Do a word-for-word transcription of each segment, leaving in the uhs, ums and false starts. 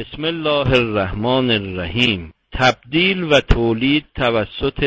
بسم الله الرحمن الرحیم. تبدیل و تولید توسط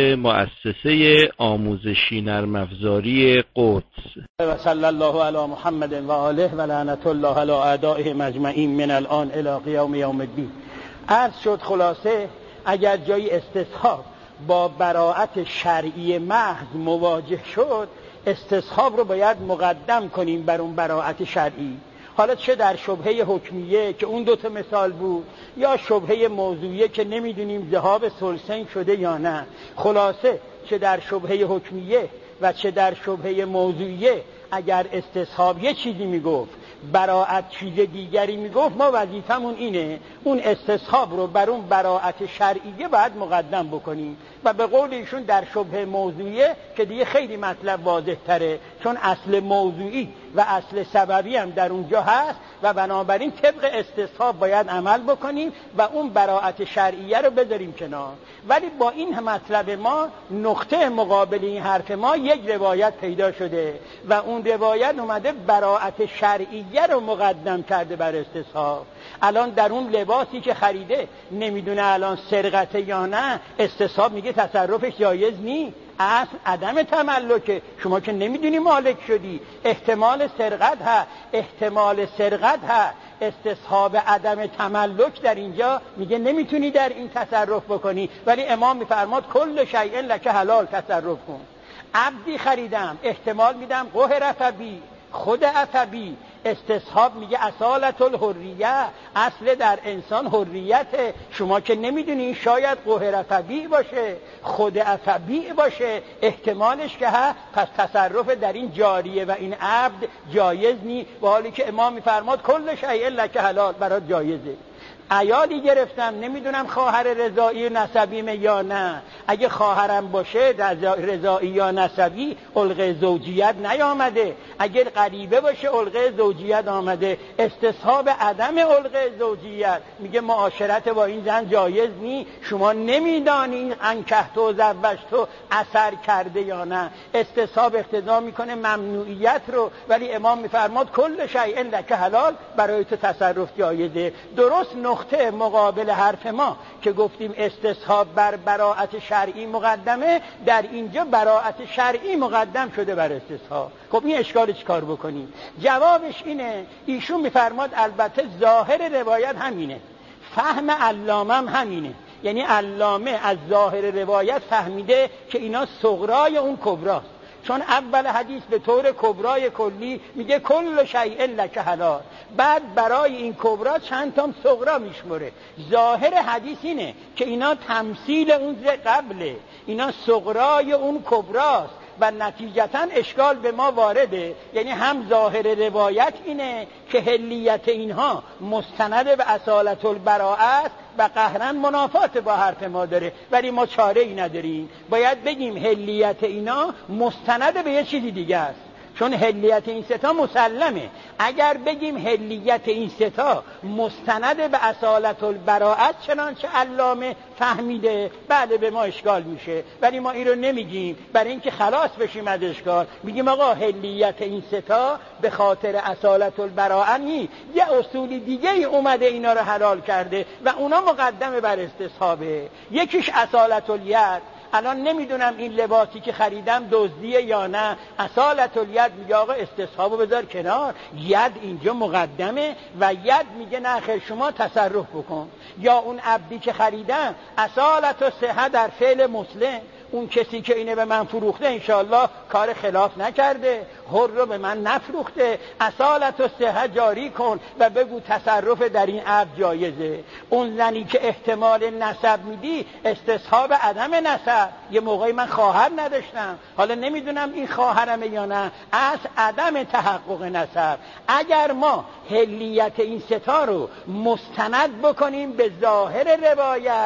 مؤسسه آموزشی نرم افزاری قدس. و صلی الله علی محمد و آله و لعنت الله علی اعدائه مجمعین من الان الی قیام یوم الدین. عرض شد خلاصه اگر جای استصحاب با براءت شرعی محض مواجه شد، استصحاب رو باید مقدم کنیم بر اون براءت شرعی. حالا چه در شبهه حکمیه که اون دوتا مثال بود، یا شبهه موضوعیه که نمیدونیم ذهاب ثلثین شده یا نه. خلاصه چه در شبهه حکمیه و چه در شبهه موضوعیه، اگر استصحاب یه چیزی میگفت براءت چیز دیگری میگفت، ما وظیفمون اینه اون استصحاب رو بر اون براءت شرعیه باید مقدم بکنیم. و به قول ایشون در شبهه موضوعیه که دیگه خیلی مطلب واضح تره، چون اصل موضوعی و اصل سببی هم در اونجا هست و بنابراین طبق استصحاب باید عمل بکنیم و اون براءت شرعیه رو بذاریم کنار. ولی با این مطلب ما نقطه مقابل این حرف ما یک روایت پیدا شده و اون روایت اومده براءت شرعیه رو مقدم کرده بر استصحاب. الان در اون لباسی که خریده نمیدونه الان سرقته یا نه، استصحاب میگه تصرفش جایز نی، اصل عدم تملکه، شما که نمیدونی مالک شدی، احتمال سرقت ها احتمال سرقت ها استصحاب عدم تملک در اینجا میگه نمیتونی در این تصرف بکنی. ولی امام میفرماد کل شیء لک حلال، تصرف کن. عبدی خریدم، احتمال میدم قهر عصبی، خود عصبی، استصحاب میگه اصالت الحریه، اصل در انسان حریت، شما که نمیدونی شاید قهر عصبی باشه، خود عصبی باشه، احتمالش که ها، پس تصرف در این جاریه و این عبد جایز نی، و حالی که امام میفرماد کل شیء لک حلال، برات جایزه. عیالی گرفتم، نمیدونم خواهر رضایی نسبیمه یا نه، اگه خواهرم باشه رضایی یا نسبی علقه زوجیت نیامده، اگر غریبه باشه علقه زوجیت آمده. استصحاب عدم علقه زوجیت میگه معاشرت با این زن جایز نی، شما نمیدانی انکحت و زوجت اثر کرده یا نه. استصحاب اقتضا میکنه ممنوعیت رو، ولی امام میفرماد کل شیء لک حلال، برای تو تصرف جایزه. درست نقطه مقابل حرف ما که گفتیم استصحاب بر براءت شرعی مقدمه، در اینجا براءت شرعی مقدم شده بر استصحاب. خب این اشکال چیکار بکنیم؟ جوابش اینه، ایشون میفرماد البته ظاهر روایت همینه، فهم علامه هم همینه، یعنی علامه از ظاهر روایت فهمیده که اینا صغرای اون کبراست، چون اول حدیث به طور کبرای کلی میگه کل شیء لک حلال، بعد برای این کبرا چند تا صغرا میشمره. ظاهر حدیث اینه که اینا تمثیل اون قبله، اینا صغرای اون کبراست و نتیجتا اشکال به ما وارده. یعنی هم ظاهر روایت اینه که حلیت اینها مستند به اصالت البراءت و قهرا منافات با حرف ما داره، ولی ما چاره ای نداریم، باید بگیم حلیت اینا مستند به یه چیزی دیگه است، چون حلیت این ستا مسلمه. اگر بگیم حلیت این ستا مستند به اصالت البراءت چنانچه علامه فهمیده، بعد به ما اشکال میشه، ولی ما این رو نمیگیم برای اینکه خلاص بشیم از اشکال. میگیم آقا حلیت این ستا به خاطر اصالت البراءت نی، یه اصولی دیگه ای اومده اینا رو حلال کرده و اونا مقدمه بر استصحابه. یکیش اصالت الید، الان نمیدونم این لباسی که خریدم دزدیه یا نه، اصالت الید میگه آقا استصحابو بذار کنار، ید اینجا مقدمه و ید میگه نه خیر شما تصرف بکن. یا اون عبدی که خریدم، اصالت و صحه در فعل مسلم، اون کسی که اینه به من فروخته انشاءالله کار خلاف نکرده، حر رو به من نفروخته، اصالت و صحه جاری کن و بگو تصرف در این عبد جایزه. اون زنی که احتمال نسب میدی، استصحاب عدم نسب، یه موقعی من خواهر نداشتم، حالا نمیدونم این خواهرمه یا نه، از عدم تحقق نسب. اگر ما حلیت این ستا رو مستند بکنیم به ظاهر روایت،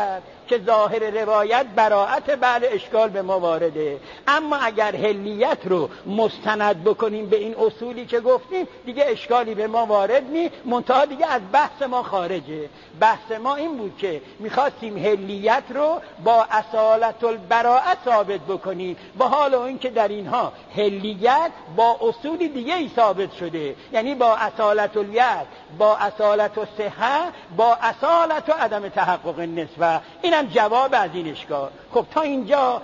که ظاهر روایت براءت بله اشکال به ما وارده. اما اگر حلیت رو مستند بکنیم به این اصولی که گفتیم دیگه اشکالی به ما وارد نی، منتها دیگه از بحث ما خارجه. بحث ما این بود که میخواستیم حلیت رو با اصالت البراءت ثابت بکنیم، با حال این که در اینها حلیت با اصول دیگه ای ثابت شده، یعنی با اصالت الید، با اصالت الصحه، با اصالت و عدم تحقق النسبه. اینم جواب از این اشکال. خب تا اینجا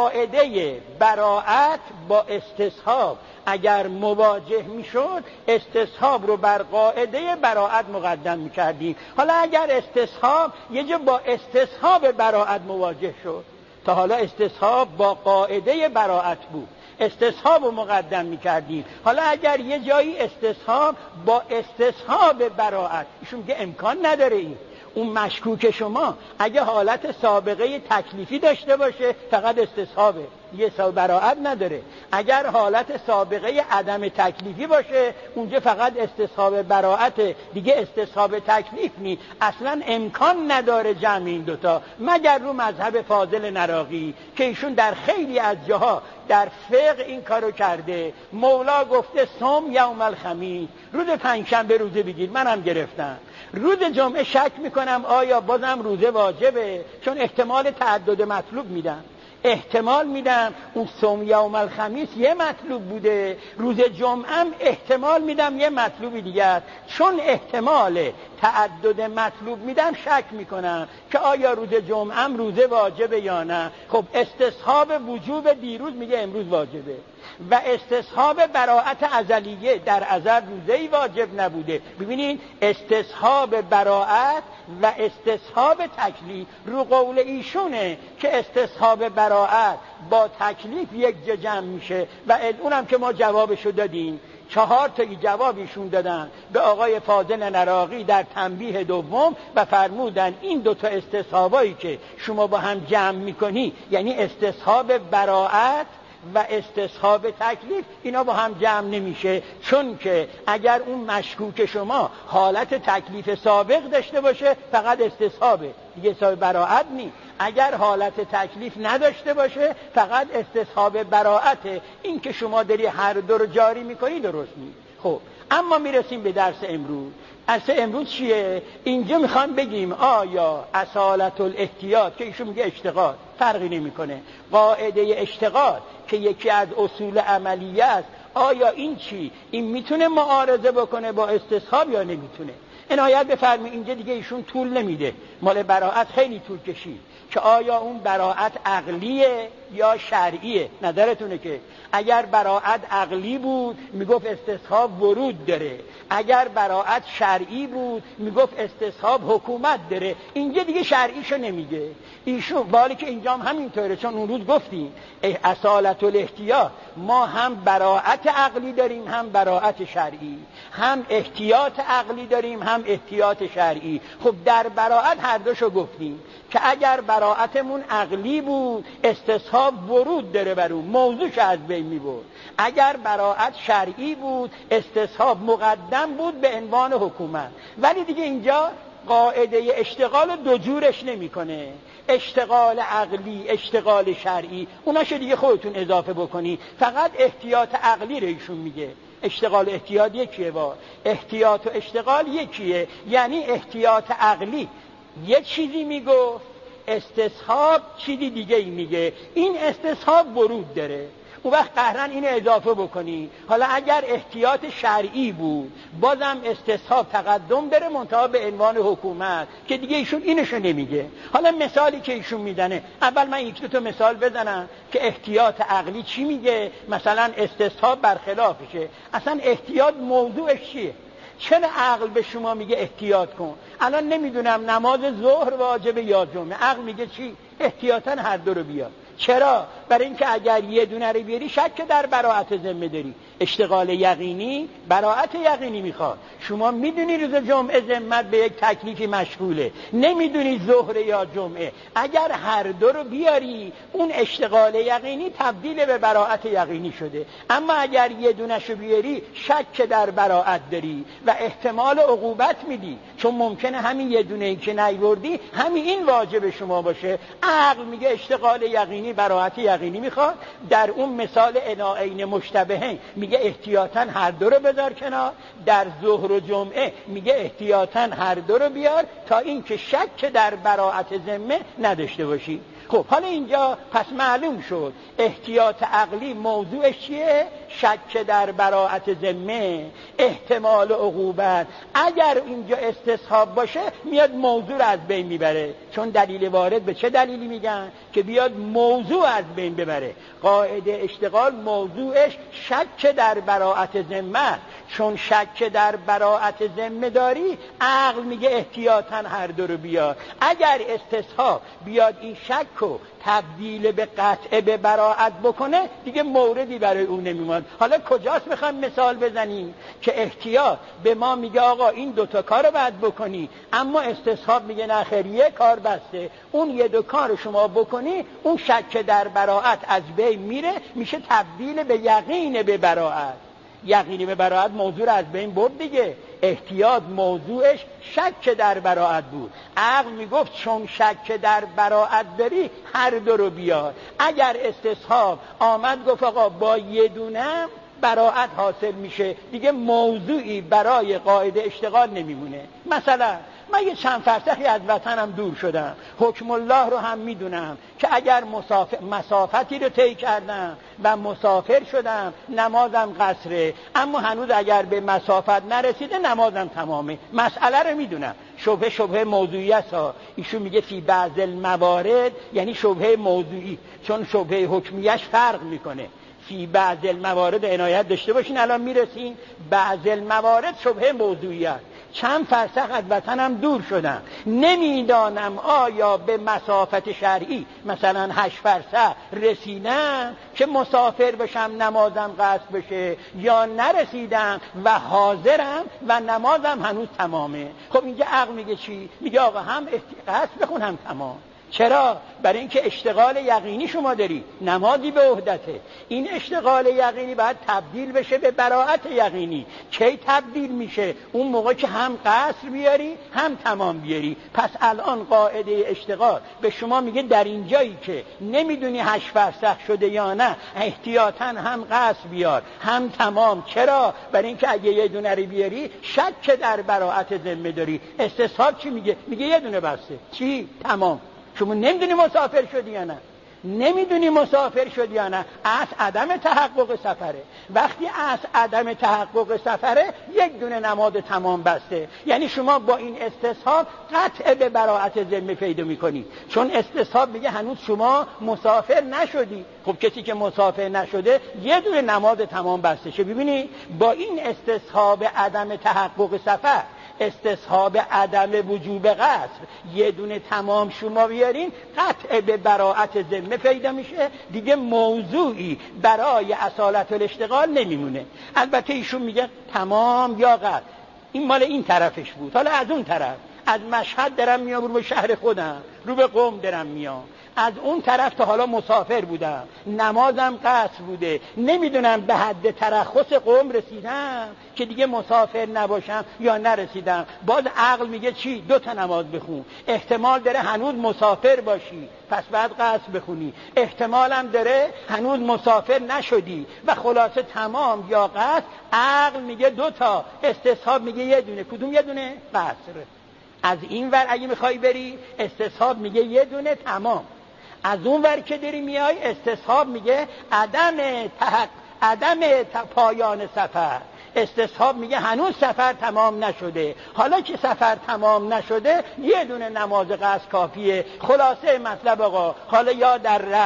قاعده براءت با استصحاب اگر مواجه میشد استصحاب رو بر قاعده براءت مقدم میکردیم. حالا اگر استصحاب یه جا با استصحاب براءت مواجه شد، تا حالا استصحاب با قاعده براءت بود، استصحاب رو مقدم میکردیم. حالا اگر یه جایی استصحاب با استصحاب براءت، ایشون که امکان نداره این اون مشکوک شما اگه حالت سابقه تکلیفی داشته باشه فقط استصحابه، یه سال براءت نداره. اگر حالت سابقه عدم تکلیفی باشه اونجا فقط استصحاب براءت، دیگه استصحاب تکلیف نی. اصلا امکان نداره جمع این دوتا مگر رو مذهب فاضل نراقی که ایشون در خیلی از جاها در فقه این کارو کرده. مولا گفته صوم یوم الخمیس، روز پنجشنبه روزه بگیر، منم گرفتم. روز جمعه شک میکنم آیا بازم روزه واجبه، چون احتمال تعدد مطلوب میدم، احتمال میدم اون صوم یوم الخمیس یه مطلوب بوده، روز جمعه هم احتمال میدم یه مطلوبی دیگه است. چون احتمال تعدد مطلوب میدم شک میکنم که آیا روز جمعه هم روزه واجبه یا نه. خب استصحاب وجوب دیروز میگه امروز واجبه و استصحاب براءت ازلیه در ازل روزه‌ای واجب نبوده. ببینید استصحاب براءت و استصحاب تکلیف رو قول ایشونه که استصحاب براءت با تکلیف یک جا جمع میشه و اونم که ما جوابشو دادیم. چهار تا جواب ایشون دادن به آقای فاضل نراقی در تنبیه دوم و فرمودن این دوتا استصحابایی که شما با هم جمع میکنی، یعنی استصحاب براءت و استصحاب تکلیف، اینا با هم جمع نمیشه. چون که اگر اون مشکوک شما حالت تکلیف سابق داشته باشه فقط استصحابه، دیگه استصحاب براءت نی. اگر حالت تکلیف نداشته باشه فقط استصحاب براءته. این که شما داری هر دو رو جاری میکنی درست نیست. خب اما میرسیم به درس امروز. درس امروز چیه؟ اینجا میخوام بگیم آیا اصالت الاحتیاط که ایشون میگه اشتغال فرقی نمیکنه، قاعده اشتغال که یکی از اصول عملیه است، آیا این چی؟ این میتونه معارضه بکنه با استصحاب یا نمیتونه؟ عنایت بفرمایید اینجا دیگه ایشون طول نمیده، مال براءت خیلی طول کشید که آیا اون براءت عقلیه یا شرعیه. نظرتونه که اگر براءت عقلی بود میگفت استصحاب ورود داره، اگر براءت شرعی بود میگفت استصحاب حکومت داره. اینجا دیگه شرعیشو نمیگه ایشون، بالی که اینجا هم همینطوره. چون اون روز گفتیم اصالت الاحتیاط ما هم براءت عقلی داریم هم براءت شرعی، هم احتیاط عقلی داریم هم احتیاط شرعی. خب در براءت هر دوشو گفتیم که اگر براءتمون عقلی بود استصحاب ورود داره بر اون، موضوعش از بین میبرد. اگر براءت شرعی بود استصحاب مقدم بود به عنوان حکومت. ولی دیگه اینجا قاعده اشتغال دو جورش نمیکنه، اشتغال عقلی، اشتغال شرعی، اوناشو دیگه خودتون اضافه بکنی. فقط احتیاط عقلی رو ایشون میگه. اشتغال احتیاط یکیه، با احتیاط و اشتغال یکیه. یعنی احتیاط عقلی یه چیزی میگفت، استصحاب چیزی دیگه ای میگه. این استصحاب ورود داره، اون وقت قهرن اینو اضافه بکنی. حالا اگر احتیاط شرعی بود بازم استصحاب تقدم داره منتها به عنوان حکومت که دیگه ایشون اینشو نمیگه. حالا مثالی که ایشون میدنه، اول من یک دو تا مثال بزنم که احتیاط عقلی چی میگه، مثلا استصحاب برخلافشه. اصلا احتیاط موضوعش چیه؟ چرا عقل به شما میگه احتیاط کن؟ الان نمیدونم نماز ظهر واجبه یا جمعه، عقل میگه چی؟ احتیاطاً هر دو رو بیار. چرا؟ برای اینکه اگر یه دونه رو بیاری شک در براءت ذمه داری. اشتغال یقینی براءت یقینی میخواد. شما میدونی روز جمعه ذمت به یک تکلیفی مشغوله، نمیدونی ظهر یا جمعه. اگر هر دو رو بیاری اون اشتغال یقینی تبدیل به براءت یقینی شده. اما اگر یه دونه‌شو بیاری شک در براءت داری و احتمال عقوبت میدی، چون ممکنه همین یه دونه ای که نیوردی همین این واجب شما باشه. عقل میگه اشتغال یقینی براءت یقینی میخواد. در اون مثال اناعین مشتبهین میگه احتیاطاً هر دو رو بذار کنار. در ظهر و جمعه میگه احتیاطاً هر دو رو بیار تا اینکه شک در براءت ذمه نداشته باشی. خب حالا اینجا پس معلوم شد احتیاط عقلی موضوعش چیه؟ شک در براءت ذمه، احتمال عقوبت. اگر اینجا استصحاب باشه میاد موضوع رو از بین میبره. چون دلیل وارد به چه دلیلی میگن؟ که بیاد موضوع از بین ببره. قاعده اشتغال موضوعش شک در براءت ذمه. چون شک در براءت ذمه داری عقل میگه احتیاطاً هر دو رو بیار. اگر استصحاب بیاد این شک رو تبدیل به قطع به براءت بکنه دیگه موردی برای اون نمیماند. حالا کجاست میخوام مثال بزنیم که احتیاط به ما میگه آقا این دوتا کار رو باید بکنی، اما استصحاب میگه نه خیر یک کار بسته، اون یه دو کار شما بکنی اون شک در براءت از بین میره، میشه تبدیل به یقین به براءت. یقینی به براءت موضوع رو از بین برد دیگه. احتیاط موضوعش شک در براءت بود. عقل میگفت چون شک در براءت داری هر دو رو بیار. اگر استصحاب آمد گفت آقا با یه دونم براءت حاصل میشه، دیگه موضوعی برای قاعده اشتغال نمیمونه. مثلا من یه چند فرسخی از وطنم دور شدم، حکم الله رو هم میدونم که اگر مسافر مسافتی رو طی کردم و مسافر شدم نمازم قصره، اما هنوز اگر به مسافت نرسیده نمازم تمامه. مسئله رو میدونم. شبهه شبهه موضوعی است ها. ایشون میگه فی بعض الموارد، یعنی شبهه موضوعی، چون شبهه حکمیش فرق میکنه. فی بعض الموارد عنایت داشته باشین، الان میرسین. بعض الموارد شبهه موضوعی است. چند فرسخ از وطنم دور شدم، نمیدانم آیا به مسافت شرعی مثلا هشت فرسخ رسیدم که مسافر بشم نمازم قصر بشه، یا نرسیدم و حاضرم و نمازم هنوز تمامه. خب اینجا عقل میگه چی؟ میگه آقا هم قصر بخون هم تمام. چرا؟ برای اینکه اشتغال یقینی شما داری، نمازی به عهدته. این اشتغال یقینی باید تبدیل بشه به براءت یقینی. کی تبدیل میشه؟ اون موقع که هم قصر بیاری هم تمام بیاری. پس الان قاعده اشتغال به شما میگه در این جایی که نمیدونی هشت فرسخ شده یا نه، احتیاطاً هم قصر بیار هم تمام. چرا؟ برای اینکه اگه یه دونه رو بیاری شک در براءت ذمه داری. استصحاب چی میگه؟ میگه یه دونه بسته. چی؟ تمام. شما نمیدونی مسافر شدی یا نه، نمیدونی مسافر شدی یا نه. از عدم تحقق سفره. وقتی از عدم تحقق سفره یک دونه نماز تمام بسته. یعنی شما با این استصحاب قطع به براءت ذمه پیدا میکنی، چون استصحاب میگه هنوز شما مسافر نشدی. خب کسی که مسافر نشده یه دونه نماز تمام بسته شه. ببینی با این استصحاب عدم تحقق سفر، استصحاب عدم وجوب قصر، یه دونه تمام شما بیارین قطع به براءت ذمه پیدا میشه. دیگه موضوعی برای اصالت الاشتغال نمیمونه. البته ایشون میگه تمام یا قطع. این مال این طرفش بود. حالا از اون طرف، از مشهد درم میام رو به شهر خودم، رو به قم درم میام، از اون طرف تا حالا مسافر بودم، نمازم قصر بوده، نمیدونم به حد ترخص قوم رسیدم که دیگه مسافر نباشم یا نرسیدم. باز عقل میگه چی؟ دو تا نماز بخون. احتمال داره هنوز مسافر باشی پس بعد قصر بخونی، احتمالم داره هنوز مسافر نشدی و خلاصه تمام یا قصر. عقل میگه دو تا، استصحاب میگه یه دونه. کدوم یه دونه؟ قصر. از این ور اگه میخوای بری استصحاب میگه یه دونه تمام. از اون ور که داری میای استصحاب میگه عدم تحق... عدم پایان سفر. استصحاب میگه هنوز سفر تمام نشده. حالا که سفر تمام نشده یه دونه نماز قصر کافیه. خلاصه مطلب آقا، حالا یا در رفت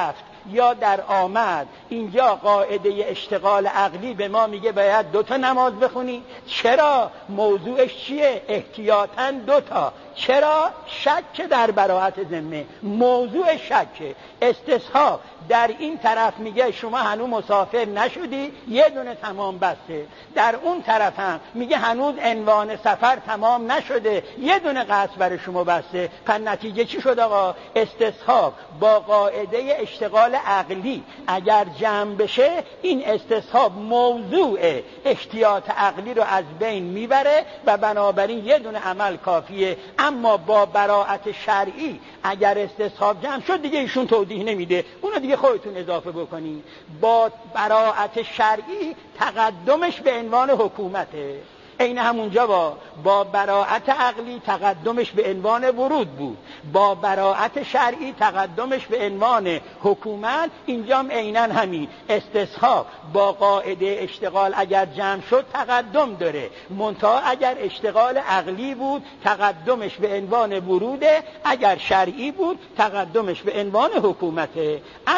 یا در آمد. اینجا قاعده اشتغال عقلی به ما میگه باید دوتا نماز بخونی. چرا؟ موضوعش چیه؟ احتیاطاً دوتا. چرا؟ شک در براءت ذمه، موضوع شک. استصحاب در این طرف میگه شما هنوز مسافر نشدی، یه دونه تمام بسته. در اون طرف هم میگه هنوز عنوان سفر تمام نشده، یه دونه قصد برای شما بسته. پس نتیجه چی شد آقا؟ استصحاب با قاعده اشتغال عقلی اگر جمع بشه، این استصحاب موضوع احتیاط عقلی رو از بین میبره و بنابراین یه دونه عمل کافیه. اما با براءت شرعی اگر استصحاب جمع شد، دیگه ایشون توضیح نمیده، اونو دیگه خودتون اضافه بکنی. با براءت شرعی تقدمش به عنوان حکومته. این همونجا با با براءت عقلی تقدمش به عنوان ورود بود، با براءت شرعی تقدمش به عنوان حکومت. اینجام عیناً همین. استصحاب با قاعده اشتغال اگر جمع شد تقدم داره، منتها اگر اشتغال عقلی بود تقدمش به عنوان وروده، اگر شرعی بود تقدمش به عنوان حکومته.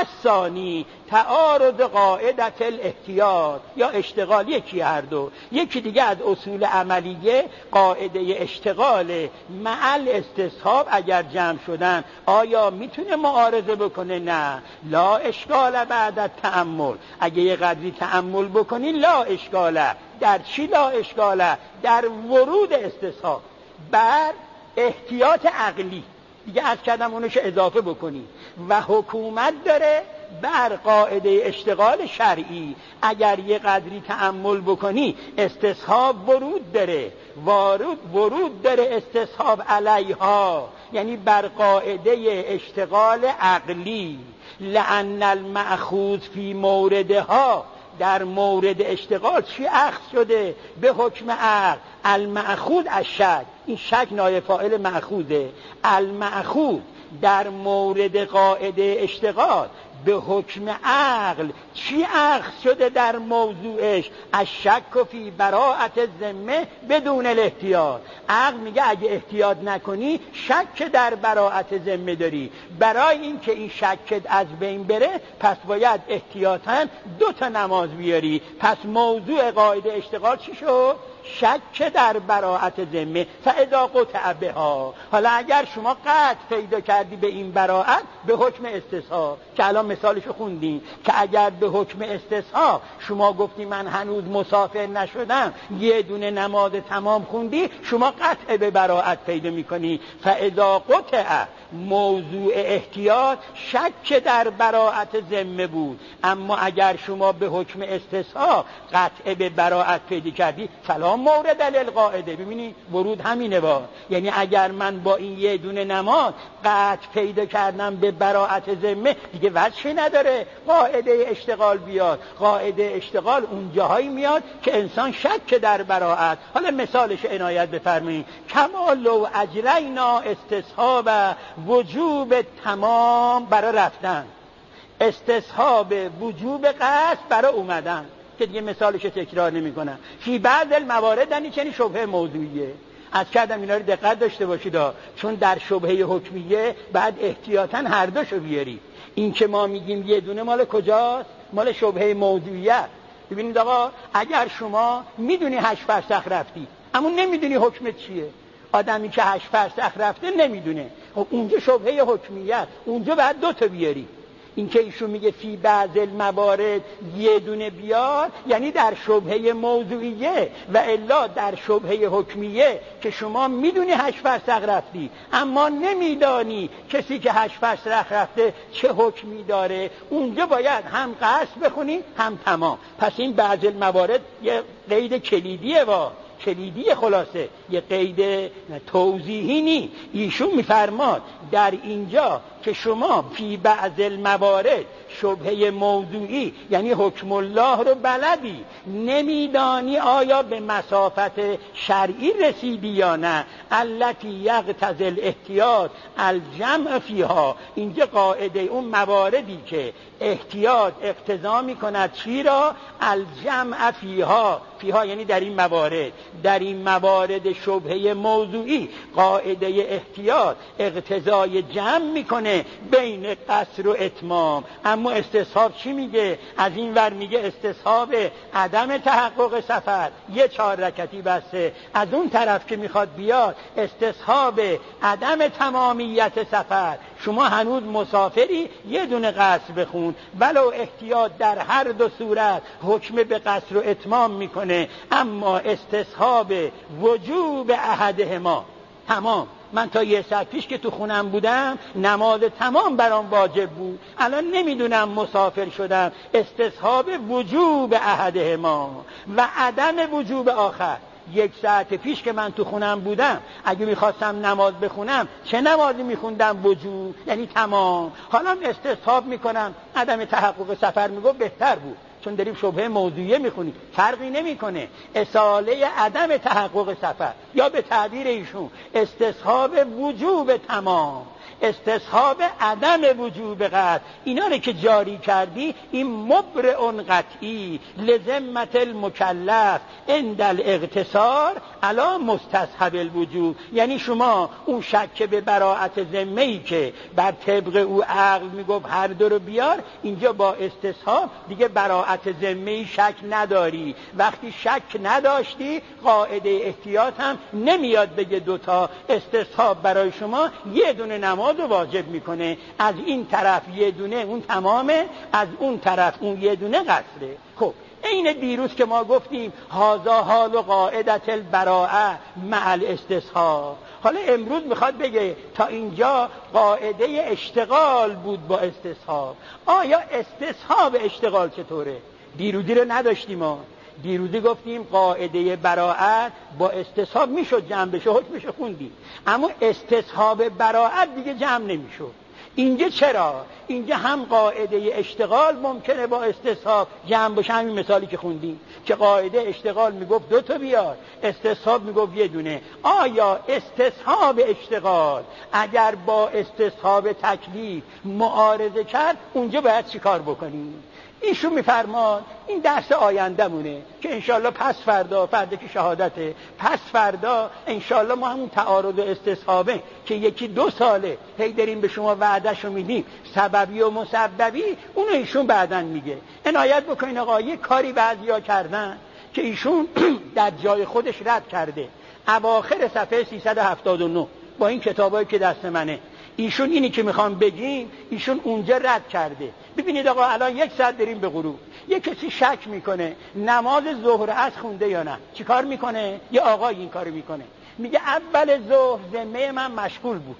الثانی تعارض قاعدت الاحتیاط یا اشتغال، یکی هر دو. یکی دیگه از اصول عملیه قاعده اشتغال معل استصحاب اگر جمع شدن آیا میتونه معارضه بکنه؟ نه. لا اشکال بعد تأمل. اگه یه قدری تأمل بکنی لا اشکاله. در چی لا اشکاله؟ در ورود استصحاب بر احتیاط عقلی. دیگه از کردم اونوش اضافه بکنی. و حکومت داره بر قاعده اشتغال شرعی. اگر یه قدری تأمل بکنی استصحاب ورود داره، ورود ورود داره استصحاب علیها، یعنی بر قاعده اشتغال عقلی. لأن المأخوذ فی موردها، در مورد اشتغال چی اخذ شده؟ به حکم عقل. المأخوذ الشک، این شک نایب فاعل مأخوذه. المأخوذ در مورد قاعده اشتغال به حکم عقل چی اخذ شده در موضوعش؟ الشک فی براءت ذمه بدون الاحتیاط. عقل میگه اگه احتیاط نکنی شک در براءت ذمه داری. برای این که این شک از بین بره پس باید احتیاطاً دو تا نماز بیاری. پس موضوع قاعده اشتغال چی شد؟ شک در براءت ذمه. فاذا قطع بها، حالا اگر شما قطع پیدا کردی به این براءت به حکم استصحاب که الان مثالشو خوندیم، که اگر به حکم استصحاب شما گفتی من هنوز مسافر نشدم، یه دونه نماز تمام خوندی، شما قطع به براءت پیدا میکنی. فاذا قطع، موضوع احتیاط شک در براءت ذمه بود. اما اگر شما به حکم استصحاب قطع به براءت پیدا کردی، فلا مورد للقاعده. ببینی ورود همینه با، یعنی اگر من با این یه دونه نماز قطع پیدا کردم به براءت ذمه، دیگه وجهی نداره قاعده اشتغال بیاد. قاعده اشتغال اون جاهایی میاد که انسان شک در براءت. حالا مثالش عنایت بفرمایید. کما لو اجرینا استصحاب وجوب تمام برای رفتن، استصحاب وجوب قصد برای اومدن، که دیگه مثالش تکرار نمی کنم. فی بعض الموارد یعنی چنین شبهه موضوعیه. از کردم اینا رو دقت داشته باشید، چون در شبهه حکمیه بعد احتیاطاً هر دوشو بیاری. این که ما میگیم یه دونه مال کجاست؟ مال شبهه موضوعیت. ببینید آقا، اگر شما میدونی هشت فرسخ رفتی اما نمیدونی حکمت چیه، آدمی که هشت فرسخ رفته نمیدونه، خب اونجا شبهه حکمیت، اونجا بعد دو تا بیاری. این که ایشون میگه فی بعض الموارد یه دونه بیار، یعنی در شبهه موضوعیه، و الا در شبهه حکمیه که شما میدونی هشت فرسخ رفتی اما نمیدانی کسی که هشت فرسخ رفته چه حکمی داره، اونجا باید هم قصد بخونی هم تمام. پس این بعض الموارد یه قید کلیدیه، وا کلیدی، خلاصه یه قید توضیحی نی. ایشون میفرماد در اینجا که شما فی بعض الموارد شبهه موضوعی یعنی حکم الله رو بلدی، نمیدانی آیا به مسافت شرعی رسیدی یا نه. التی یقتضی الاحتیاط الجمع فیها، اینجا قاعده اون مواردی که احتیاط اقتضا میکند چی را؟ الجمع فیها، فیها یعنی در این موارد، در این موارد شبهه موضوعی قاعده احتیاط اقتضای جمع میکنه بین قصر و اتمام. اما استصحاب چی میگه؟ از این ور میگه استصحاب عدم تحقق سفر یه چهار رکعتی بسته، از اون طرف که میخواد بیاد استصحاب عدم تمامیت سفر. شما هنوز مسافری یه دونه قصر بخون، ولو احتیاط در هر دو صورت حکم به قصر و اتمام میکنه. اما استصحاب وجوب احدهما تمام. من تا یه ساعت پیش که تو خونم بودم نماز تمام برام واجب بود، الان نمیدونم مسافر شدم، استصحاب وجوب احدهما و عدم وجوب آخر. یک ساعت پیش که من تو خونم بودم اگه میخواستم نماز بخونم چه نمازی میخوندم؟ وجوب، یعنی تمام. حالا استصحاب میکنم عدم تحقق سفر، میگو بهتر بود چون داریم شبهه موضوعیه میخونیم، فرقی نمیکنه. اصاله عدم تحقق سفر یا به تعبیر ایشون استصحاب وجوب تمام، استصحاب عدم وجوب قطع، اینا رو که جاری کردی این مبرئ قطعی لذمت المکلف عند الاقتصار علی مستصحب الوجوب. یعنی شما اون شک به براءت ذمه‌ای که بر طبق او عقل میگفت هر دو رو بیار، اینجا با استصحاب دیگه براءت ذمه‌ای شک نداری. وقتی شک نداشتی قاعده احتیاط هم نمیاد بگه دوتا. استصحاب برای شما یه دونه نماز واجب میکنه، از این طرف یه دونه اون تمامه، از اون طرف اون یه دونه قصره. خب این دیروز که ما گفتیم هازا حال و قاعدت البراءه مع الاستصحاب، حالا امروز میخواد بگه تا اینجا قاعده اشتغال بود با استصحاب. آیا استصحاب اشتغال چطوره؟ دیروزی رو نداشتیم ما. دیروزی گفتیم قاعده براءت با استصحاب میشد جمع بشه، حکمش خوندیم، اما استصحاب براءت دیگه جمع نمیشد. اینجا چرا؟ اینجا هم قاعده اشتغال ممکنه با استصحاب جمع بشه، همین مثالی که خوندیم که قاعده اشتغال میگفت دو تا بیار، استصحاب میگفت یه دونه. آیا استصحاب اشتغال اگر با استصحاب تکلیف معارضه کرد اونجا باید چی کار بکنیم؟ ایشون میفرماد این درس آینده مونه که انشالله پس فردا، فردا که شهادته، پس فردا انشالله ما همون تعارض و استصحابه که یکی دو ساله هی داریم به شما وعدهشو میدیم، سببی و مسببی، اونو ایشون بعدن میگه. عنایت بکنین آقا، یه کاری بعضیا کردن که ایشون در جای خودش رد کرده. اواخر صفحه سیصد و هفتاد و نه با این کتابایی که دست منه، ایشون اینی که میخوام بگیم ایشون اونجا رد کرده. ببینید آقا الان یک ساعت داریم به غروب، یک کسی شک میکنه نماز ظهر از خونده یا نه، چی کار میکنه؟ یه آقای این کارو میکنه، میگه اول ظهر ذمه من مشغول بود،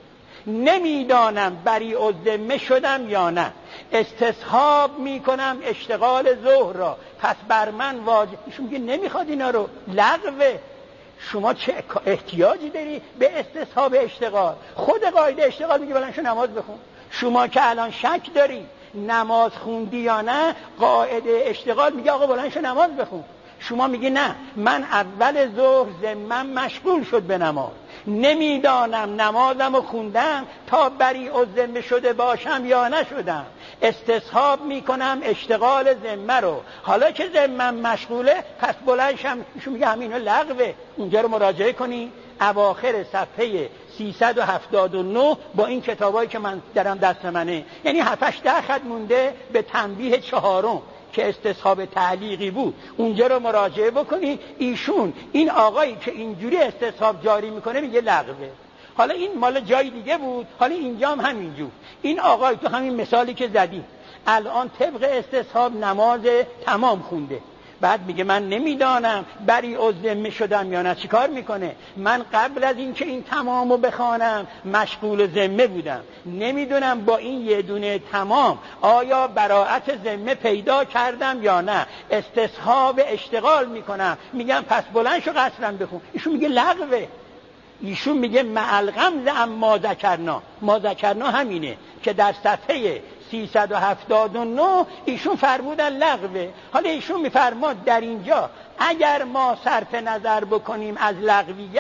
نمیدانم بریء الذمه شدم یا نه، استصحاب میکنم اشتغال ظهر را، پس بر من واجب. ایشون میگه نمیخواد اینا رو، لغوه. شما چه احتیاجی داری به استصحاب اشتغال؟ خود قاعده اشتغال میگه بلند شو نماز بخون. شما که الان شک داری نماز خوندی یا نه، قاعده اشتغال میگه آقا بلند شو نماز بخون. شما میگی نه، من اول ظهر ذمم مشغول شد به نماز، نمیدانم نمازمو خوندم تا بریء الذمه شده باشم یا نشدم، استصحاب میکنم اشتغال ذمه رو، حالا که ذمم مشغوله پس بلندشم. ایشون میگه همینو لغوه. اونجا رو مراجعه کنی اواخر صفحه سیصد و هفتاد و نه با این کتابایی که من درم دست منه، یعنی هفتش ده خط مونده به تنبیه چهارم که استصحاب تعلیقی بود. اونجا رو مراجعه بکنی. ایشون این آقایی که اینجوری استصحاب جاری میکنه میگه لغوه. حالا این مال جای دیگه بود، حالا اینجا هم همینجور. این آقای تو همین مثالی که زدی الان طبق استصحاب نماز تمام خونده، بعد میگه من نمیدانم بریء الذمه شدم یا نه. چی کار میکنه؟ من قبل از این که این تمامو بخوانم مشغول ذمه بودم، نمیدونم با این یه دونه تمام آیا براءت ذمه پیدا کردم یا نه، استصحاب اشتغال میکنم، میگم پس بلند شو قصرم بخون. ایشون میگه لغوه. ایشون میگه مع الغمز اما ذکرنا. ما ذکرنا همینه که در صفحه سیصد و هفتاد و نه ایشون فرمودن لغوه. حالا ایشون میفرماد در اینجا اگر ما صرف نظر بکنیم از لغویت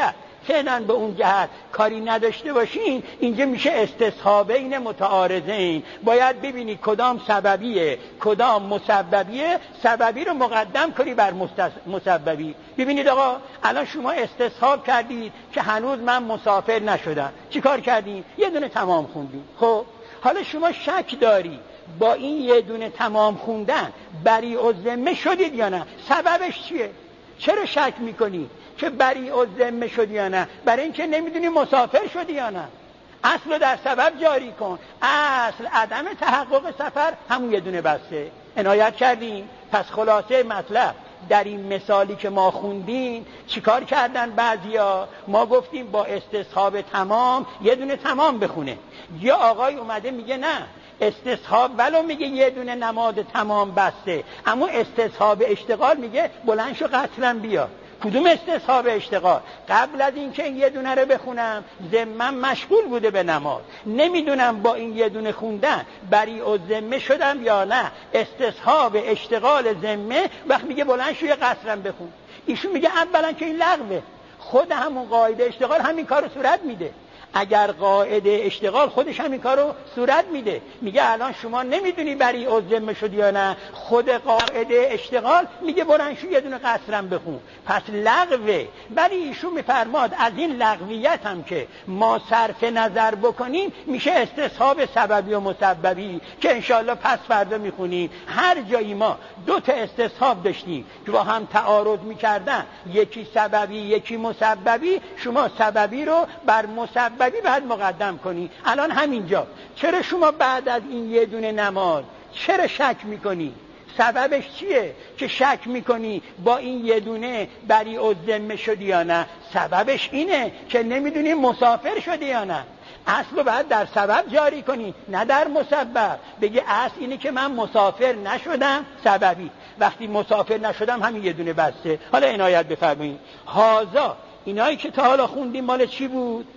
فعلا به اون جهت کاری نداشته باشین، اینجا میشه استصحابین متعارضین. باید ببینی کدام سببیه کدام مسببیه، سببی رو مقدم کنی بر مسببی. ببینید آقا الان شما استصحاب کردید که هنوز من مسافر نشدم، چی کار کردین؟ یه دونه تمام خوندین. خب حالا شما شک داری با این یه دونه تمام خوندن بری الذمه شدید یا نه؟ سببش چیه؟ چرا شک میکنی که بری الذمه شدی یا نه؟ برای اینکه نمیدونی مسافر شدی یا نه. اصل رو در سبب جاری کن. اصل عدم تحقق سفر همون یه دونه بسته. عنایت کردیم؟ پس خلاصه مطلب در این مثالی که ما خوندیم چیکار کردن بعضیا؟ ما گفتیم با استصحاب تمام یه دونه تمام بخونه. یا آقای اومده میگه نه استصحاب ولو میگه یه دونه نماد تمام بسته، اما استصحاب اشتغال میگه بلند شو قطرم بیا. کدوم استصحاب اشتغال؟ قبل از اینکه این یه دونه رو بخونم ذمم مشغول بوده به نماز، نمیدونم با این یه دونه خوندن بری الذمه شدم یا نه. استصحاب اشتغال ذمه وقت میگه بلند شو یه قطرم بخون. ایشون میگه اولا که این لغوه، خود همون قاعده اشتغال همین کارو صورت میده. اگر قاعده اشتغال خودش همین کارو صورت میده، میگه الان شما نمیدونی بری الذمه شدی یا نه، خود قاعده اشتغال میگه برن شو یه دونه قصرم بخون. پس لغوه. ولی ایشون میفرماد از این لغویت هم که ما صرف نظر بکنیم میشه استصحاب سببی و مسببی که انشاءالله پس فردا میخونیم. هر جایی ما دو تا استصحاب داشتیم که با هم تعارض میکردن، یکی سببی یکی مسببی، شما سببی رو بر مسببی بعد مقدم کنی. الان همینجا چرا شما بعد از این یه دونه نماز چرا شک میکنی؟ سببش چیه که شک میکنی با این یه دونه بری الذمه شدی یا نه؟ سببش اینه که نمیدونی مسافر شدی یا نه. اصل رو باید در سبب جاری کنی نه در مسبب. بگی اصل اینه که من مسافر نشدم، سببی. وقتی مسافر نشدم همین یه دونه بسته. حالا عنایت بفرمایید. هازا اینایی که تا حالا خوندیم مال چی بود؟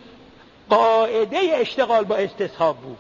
قاعده اشتغال با استصحاب بود.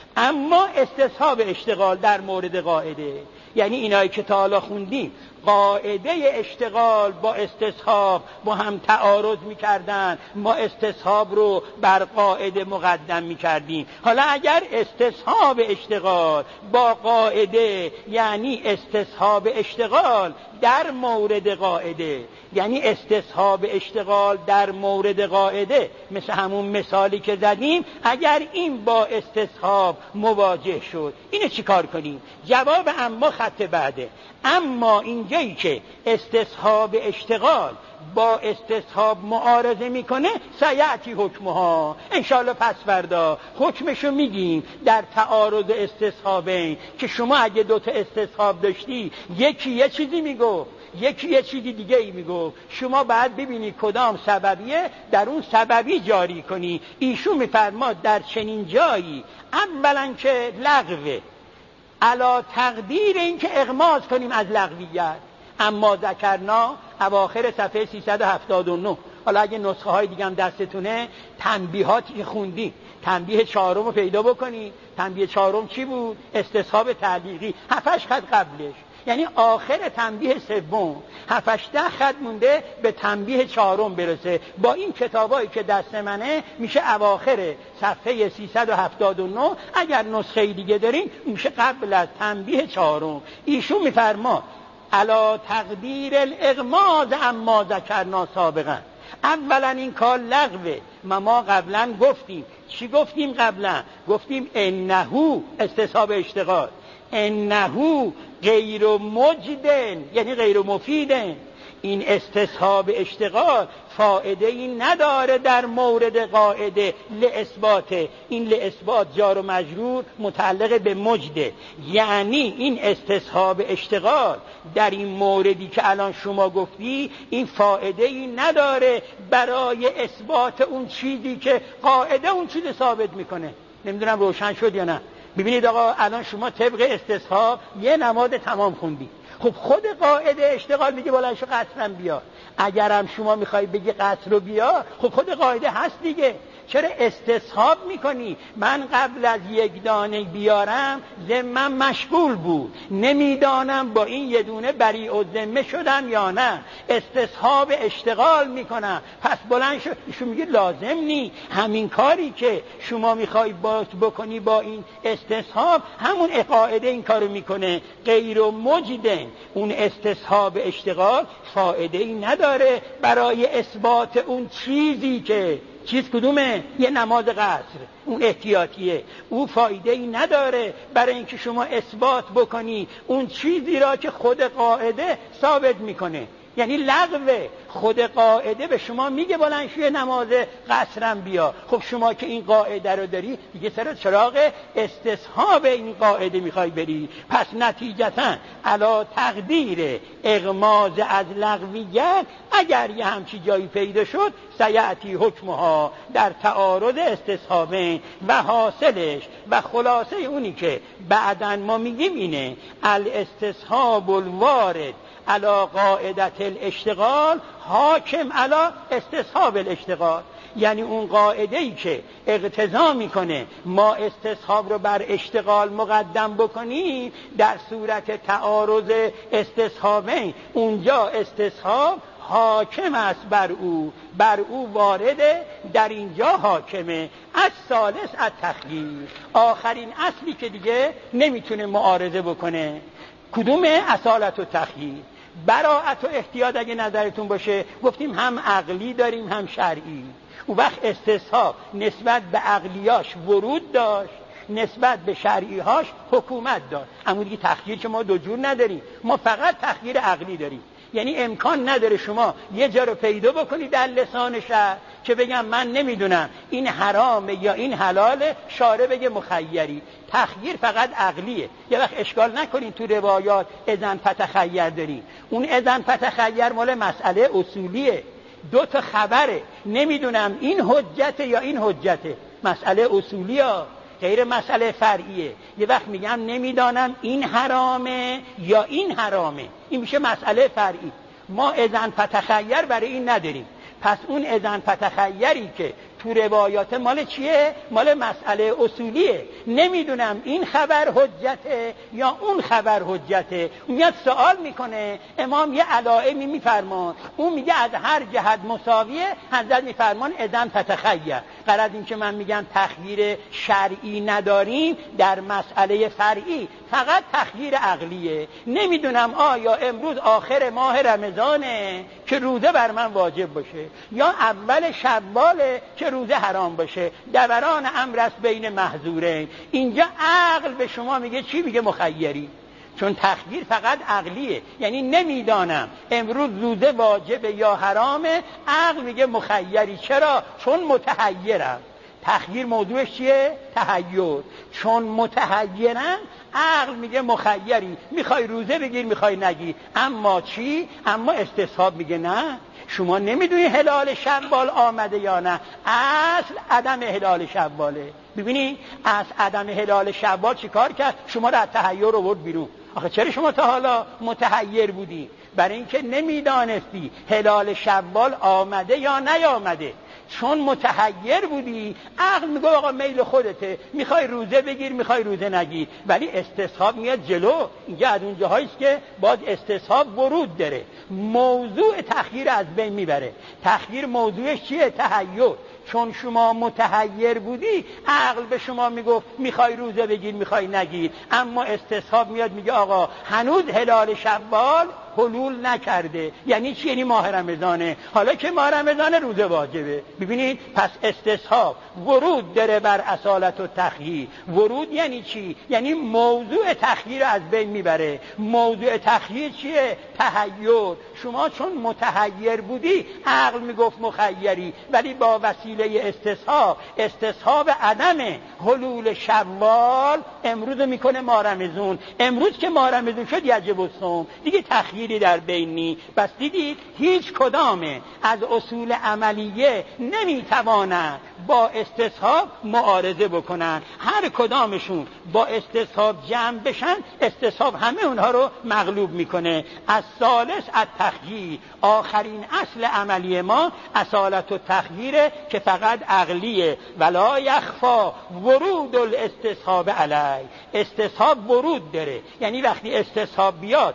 اما استصحاب اشتغال در مورد قاعده، یعنی اینایی که تا حالا خوندیم قاعده اشتغال با استصحاب با هم تعارض میکردن، ما استصحاب رو بر قاعده مقدم میکردیم. حالا اگر استصحاب اشتغال با قاعده، یعنی استصحاب اشتغال در مورد قاعده، یعنی استصحاب اشتغال در مورد قاعده، مثل همون مثالی که زدیم، اگر این با استصحاب مواجه شد، اینو چی کار کنیم؟ جواب اما خط بعده. اما اینجایی که استصحاب اشتغال با استصحاب معارضه میکنه، سیعتی حکمها، انشالله پس فردا حکمشو میگیم در تعارض استصحابین، که شما اگه دوتا استصحاب داشتی یکی یه چیزی میگو یکی یه چیزی دیگه ای میگو، شما باید ببینی کدام سببیه در اون سببی جاری کنی. ایشون میفرماد در چنین جایی اولا که لغوه، علا تقدیر این که اغماض کنیم از لغویت. اما ذکرنا اواخر صفحه سیصد و هفتاد و نه. حالا اگه نسخه های دیگه هم دستتونه تنبیهاتی که خوندی، تنبیه چهارم رو پیدا بکنی. تنبیه چهارم چی بود؟ استصحاب تعلیقی، هفتش خط قبلش، یعنی آخر تنبیه سوم، هفتش ده خط مونده به تنبیه چهارم برسه. با این کتابایی که دست منه میشه اواخر صفحه سیصد و هفتاد و نه. اگر نسخه دیگه دارین میشه قبل از تنبیه چهارم. ایشون میفرما علا تقدیر الاغماض اما ذکرنا سابقا. اولا این کار لغوه. ما ما قبلا گفتیم، چی گفتیم قبلا؟ گفتیم انهو استصحاب اشتغال، انهو غیر مجدن، یعنی غیر مفیدن. این استصحاب اشتغال فائده این نداره در مورد قاعده لاثبات. این لاثبات جار و مجرور متعلق به مجده، یعنی این استصحاب اشتغال در این موردی که الان شما گفتی این فائده این نداره برای اثبات اون چیزی که قاعده اون چیز ثابت میکنه. نمیدونم روشن شد یا نه؟ ببینید آقا الان شما طبق استصحاب یه نماد تمام خوندی، خب خود قاعده اشتغال میگه بلند شو قصرم بیا. اگرم شما میخوای بگی قصر رو بیا، خب خود قاعده هست دیگه. چرا استصحاب میکنی؟ من قبل از یک دانه بیارم ذمم مشغول بود، نمیدانم با این یه دونه بریء الذمه شدم یا نه، استصحاب اشتغال میکنم. پس بلند شو. ایشون میگه لازم نی، همین کاری که شما میخوای با بکنی با این استصحاب، همون قاعده این کارو میکنه. غیر مجدن، اون استصحاب اشتغال فایده ای نداره برای اثبات اون چیزی که چیز کدومه؟ یه نماز قصر، اون احتیاطیه. او فایده ای نداره برای اینکه شما اثبات بکنی اون چیزی را که خود قاعده ثابت میکنه. یعنی لغوه. خود قاعده به شما میگه بلند شو نماز قصرم بیا. خب شما که این قاعده رو داری دیگه سر چراغ استصحاب این قاعده میخوای بری. پس نتیجتا علا تقدیر اغماض از لغویت اگر یه همچی جایی پیدا شد سیعتی حکمها در تعارض استصحابین و حاصلش و خلاصه اونی که بعداً ما میگیم اینه الاستصحاب الوارد علا قاعدت الاشتغال حاکم علا استصحاب الاشتغال. یعنی اون قاعده‌ای که اقتضا میکنه ما استصحاب رو بر اشتغال مقدم بکنیم در صورت تعارض استصحابین اونجا استصحاب حاکم است بر او، بر او وارده، در اینجا حاکمه. از ثالث از تخییر، آخرین اصلی که دیگه نمیتونه معارضه بکنه. کدومه؟ اصالت و تخییر. براءت و احتیاط اگه نظرتون باشه گفتیم هم عقلی داریم هم شرعی. اون وقت استصحاب نسبت به عقلیاش ورود داشت، نسبت به شرعیهاش حکومت داشت. اما دیگه تخییر که ما دو جور نداریم، ما فقط تخییر عقلی داریم. یعنی امکان نداره شما یه جا رو پیدا بکنید در لسان شرع که بگم من نمیدونم این حرامه یا این حلاله، شارع بگه مخیری. تخییر فقط عقلیه. یه وقت اشکال نکنین تو روایات اذن فتخیر داریم، اون اذن فتخیر مال مسئله اصولیه، دو تا خبره، نمیدونم این حجته یا این حجته، مسئله اصولیه غیر مسئله فرعیه. یه وقت میگم نمیدانم این حرامه یا این حرامه، این میشه مسئله فرعی. ما اذن فتخیر برای این نداریم. پس اون اذن فتخیری که تو روایات مال چیه؟ مال مسئله اصولیه. نمیدونم این خبر حجته یا اون خبر حجته. میاد سوال میکنه، امام یه علائمی میفرمان، اون میگه از هر جهت مساویه، حضرت میفرمان اذن فتخیر. غرض این که من میگم تخییر شرعی نداریم در مسئله فرعی، فقط تخییر عقلیه. نمیدونم آیا امروز آخر ماه رمضانه که روزه بر من واجب باشه یا اول شواله که روزه حرام باشه، دوران امر است بین محظورین. اینجا عقل به شما میگه چی؟ میگه مخیری. چون تخییر فقط عقلیه، یعنی نمیدانم امروز روزه واجبه یا حرامه، عقل میگه مخیری. چرا؟ چون متحیرم. تخییر موضوعش چیه؟ تحیر. چون متحیرم عقل میگه مخیری، میخوای روزه بگیر میخوای نگیر. اما چی؟ اما استصحاب میگه نه، شما نمیدونی هلال شوال آمده یا نه. اصل عدم هلال شواله. ببینی اصل عدم هلال شوال چی کار کرد؟ شما را از تحیر آورد بیرون. آخه چرا شما تا حالا متحیر بودی؟ برای اینکه نمیدانستی هلال شوال آمده یا نیامده. چون متحیر بودی عقل میگه آقا میل خودته، میخوای روزه بگیر میخوای روزه نگیر. ولی استصحاب میاد جلو. اینجا از اون جاهاییست که باز استصحاب ورود داره، موضوع تخییر از بین میبره. تخییر موضوعش چیه؟ تحیر. چون شما متحیر بودی عقل به شما میگفت میخوای روزه بگیر میخوای نگیر. اما استصحاب میاد میگه آقا هنوز هلال شوال حلول نکرده. یعنی چی؟ یعنی ماه رمضانه، حالا که ماه رمضانه روزه واجبه. ببینید پس استصحاب ورود داره بر اصالت و تخییر. ورود یعنی چی؟ یعنی موضوع تخییر از بین میبره. موضوع تخییر چیه؟ تحیر. شما چون متحیر بودی عقل میگفت مخیری، ولی با وسیله استصحاب، استصحاب عدم حلول شوال امروز میکنه ماه رمضان. امروز که ماه رمضان شد یجب الصوم، دیگه تخییری در بین نی. بس دیدید هیچ کدام از اصول عملیه نمیتواند با استصحاب معارضه بکنن. هر کدامشون با استصحاب جمع بشن، استصحاب همه اونها رو مغلوب میکنه. از ثالث التخییر، آخرین اصل عملی ما اصالت و تخییره که فقط عقلیه. ولا یخفا ورود الاستصحاب علی، استصحاب ورود داره، یعنی وقتی استصحاب بیاد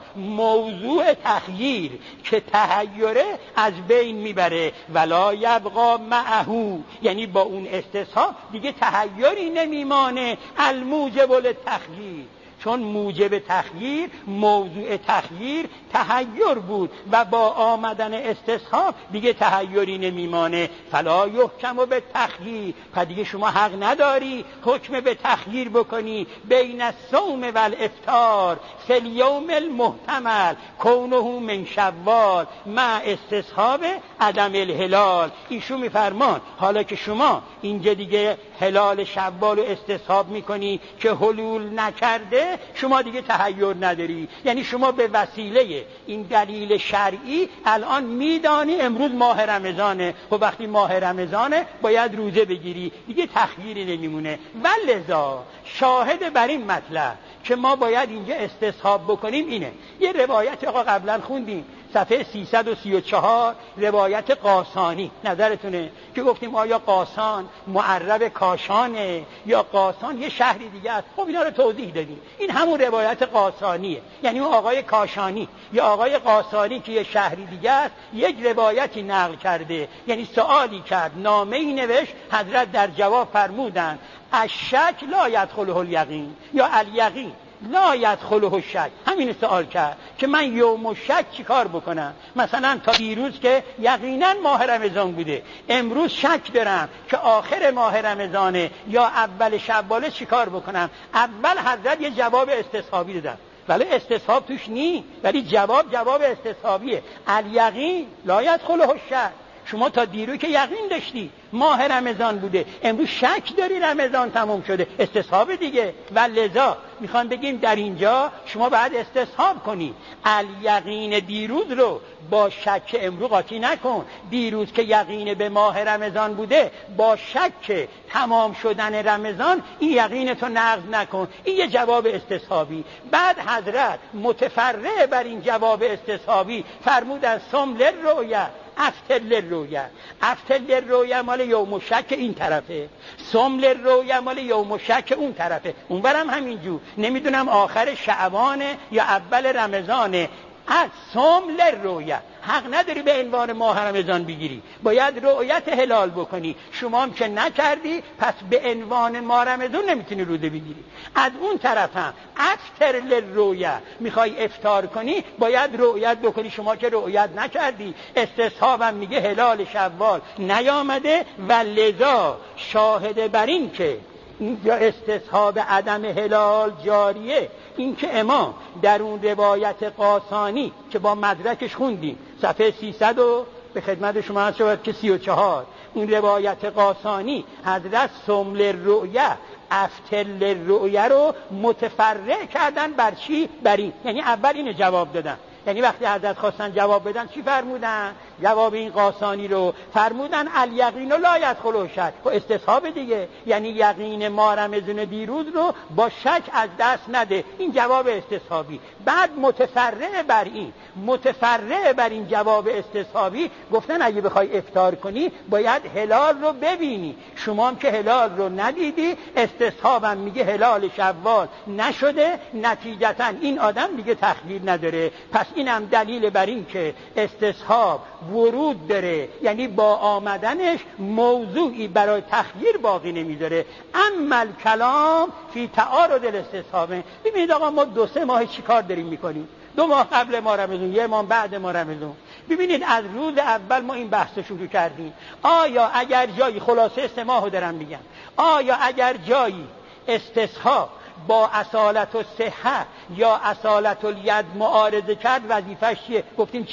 موضوع تخییر که تحیره از بین میبره. ولا یبقا معهو، یعنی با اون استصحاب دیگه تحیری نمیمانه. الموجب للتخییر، چون موجب تخییر، موضوع تخییر تحیر بود و با آمدن استصحاب دیگه تحیری نمیمانه. فلا یحکم به تخییر، پس دیگه شما حق نداری حکم به تخییر بکنی بین الصوم و الافطار فی الیوم المحتمل کونه من شوال مع استصحاب عدم الهلال. ایشون میفرمان حالا که شما اینجا دیگه هلال شوال رو استصحاب میکنی که حلول نکرده، شما دیگه تحیر نداری. یعنی شما به وسیله این دلیل شرعی الان میدانی امروز ماه رمضانه، و وقتی ماه رمضانه باید روزه بگیری، دیگه تخییری نمیمونه. ولذا شاهد بر این مطلب که ما باید اینجا استصحاب بکنیم اینه. یه روایت آقا قبلا خوندیم صفحه سیصد و سی و چهار، روایت قاسانی، نظرتونه که گفتیم آیا قاسان معرب کاشانه یا قاسان یه شهری دیگه است؟ خب اینا رو توضیح دادیم. این همون روایت قاسانیه، یعنی اون آقای کاشانی یا آقای قاسانی که یه شهری دیگه است یک روایتی نقل کرده، یعنی سوالی کرد، نامه‌ای نوشت، حضرت در جواب فرمودند الشک لا یدخله الیقین یا الیقین لا یدخله الشک. همین سوال کرد که من یوم الشک چی کار بکنم؟ مثلا تا دیروز که یقینا ماه رمضان بوده، امروز شک دارم که آخر ماه رمضانه یا اول شواله، چی کار بکنم؟ اول حضرت یه جواب استصحابی دادن، ولی استصحاب توش نی، ولی جواب جواب استصحابیه. الیقین لا یدخله الشک. شما تا دیرو که یقین داشتی ماه رمضان بوده، امروز شک داری رمضان تموم شده، استصحاب دیگه. و لذا میخوام بگیم در اینجا شما باید استصحاب کنی. الیقین دیروز رو با شک امروز قاطی نکن. دیروز که یقین به ماه رمضان بوده با شک تمام شدن رمضان این یقین تو نقض نکن. این یه جواب استصحابی. بعد حضرت متفرع بر این جواب استصحابی فرمودن صم للرؤیا افطر للرؤیا. افطر للرؤیا مال یوم شک این طرفه، صم للرؤیا مال یوم شک اون طرفه. اونورم همینجور، نمیدونم آخر شعبانه یا اول رمضانه. از صم للرؤیا حق نداری به عنوان ماه رمضان بگیری، باید رؤیت هلال بکنی. شما هم که نکردی پس به عنوان ماه رمضان نمیتونی روزه بگیری. از اون طرف هم افطر للرؤیا، میخوای افطار کنی باید رؤیت بکنی. شما که رؤیت نکردی، استصحابم میگه هلال شوال نیامده. و لذا شاهد بر این که اینجا استصحاب عدم هلال جاریه، این که امام در اون روایت قاسانی که با مدرکش خوندیم صفحه سیصد و به خدمت شما هست شود که سی و چهار، اون روایت قاسانی حضرت صم للرؤیا افطر للرؤیا رو متفرع کردن بر چی؟ بر این. یعنی اول اینو جواب دادن، یعنی وقتی حضرت خواستن جواب بدن چی فرمودن؟ جواب این قاسانی رو فرمودن الیقین لا یدخله الشک. و استصحاب دیگه، یعنی یقین ما رمضان دیروز رو با شک از دست نده. این جواب استصحابی. بعد متفرع بر این متفرع بر این جواب استصحابی گفتن اگه بخوای افطار کنی باید هلال رو ببینی. شما هم که هلال رو ندیدی، استصحابم میگه هلال شوال نشده، نتیجتا این آدم دیگه تخییر نداره. پس اینم دلیل بر این که استصحاب ورود داره، یعنی با آمدنش موضوعی برای تخییر باقی نمیذاره. اما الکلام فی تعارض الاستصحاب. ببینید آقا ما دو سه ماه چی کار داریم میکنیم؟ دو ماه قبل ما رمضان، یه ماه بعد ما رمضان. ببینید از روز اول ما این بحث شروع کردیم. آیا اگر جایی، خلاصه سه ماهو دارم میگم، آیا اگر جایی استصحاب با اصالت و صحه یا اصالت الید معارضه کرد وظیفش چیه؟ گفتیم چی؟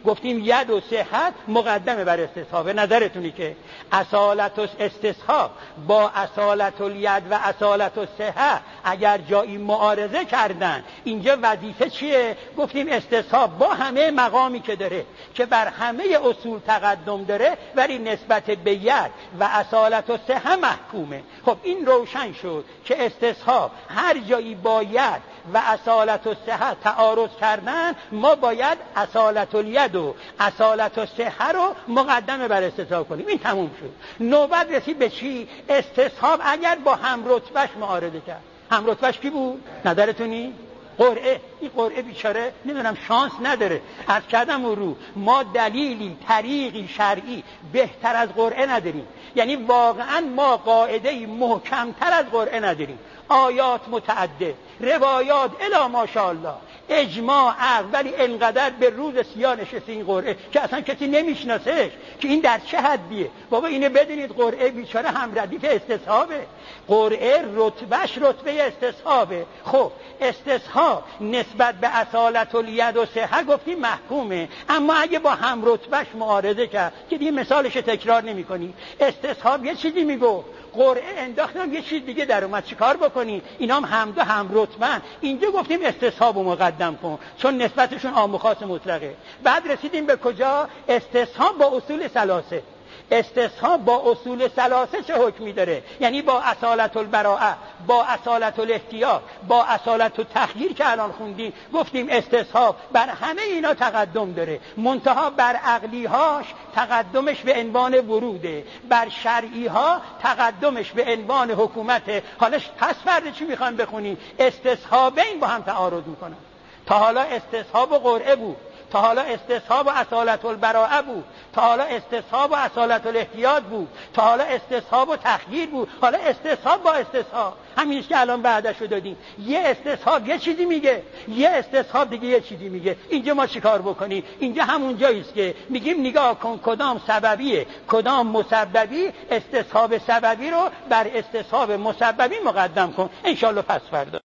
گفتیم ید و صحت مقدمه بر استصحاب. نظرتونی که اصالت و استصحاب با اصالت الید و اصالت الصحه اگر جایی معارضه کردن، اینجا وظیفه چیه؟ گفتیم استصحاب با همه مقامی که داره، که بر همه اصول تقدم داره، ولی نسبت به ید و اصالت الصحه محکومه. خب این روشن شد که استصحاب هر جایی با ید و اصالت الصحه تعارض کردن، ما باید اصالت الید و اصالت الصحه رو مقدمه بر استصحاب کنیم. این تموم شد. نوبت رسید به چی؟ استصحاب اگر با هم رتبهش معارضه کرد. هم رتبهش کی بود؟ نظرتونی؟ قرعه. این قرعه بیچاره نمیدونم شانس نداره. عرض کردم اون رو ما دلیلی طریقی شرعی بهتر از قرعه نداریم. یعنی واقعا ما قاعده محکمتر از قرعه نداریم. آیات متعدد، روایات الا ماشاءالله، اجماع عقل، ولی انقدر به روز سیاه نشسته این قرعه که اصلا کسی نمیشناسهش که این در چه حدیه. بابا اینه بدونید قرعه بیچاره هم ردیف استصحابه. قرعه رتبهش رتبه استصحابه. خب استصحاب نسبت به اصالت الید و صحه گفتیم محکومه، اما اگه با هم رتبهش معارضه کرد که دیگه مثالش تکرار نمی کنی، استصحاب یه چیزی میگو، قرعه انداختم یه چیز دیگه در اومد، چیکار بکنی؟ اینا هم هم دو هم رتبن. اینجا گفتیم استصحاب رو مقدم کن چون نسبتشون عام و خاص مطلقه. بعد رسیدیم به کجا؟ استصحاب با اصول ثلاثه. استصحاب با اصول ثلاثه چه حکمی داره؟ یعنی با اصالت البراءه، با اصالت الاحتیاط، با اصالت التخییر که الان خوندیم. گفتیم استصحاب بر همه اینا تقدم داره، منتها بر عقلی هاش تقدمش به عنوان وروده، بر شرعی ها تقدمش به عنوان حکومته. حالا پس فردا چی میخوام بخونیم؟ استصحابین با هم تعارض میکنن. تا حالا استصحاب و قرعه بود، تا حالا استصحاب و اصالت البراءه بود، تا حالا استصحاب و اصالت الاحتیاط بود، تا حالا استصحاب و تخییر بود، حالا استصحاب با استصحاب. همینیست که الان بعدشو دادیم. یه استصحاب یه چیزی میگه، یه استصحاب دیگه یه چیزی میگه. اینجا ما چیکار بکنیم؟ اینجا همون جاییست که میگیم نگاه کن کدام سببیه کدام مسببی، استصحاب سببی رو بر استصحاب مسببی مقدم کن. ان شاء الله پس فردا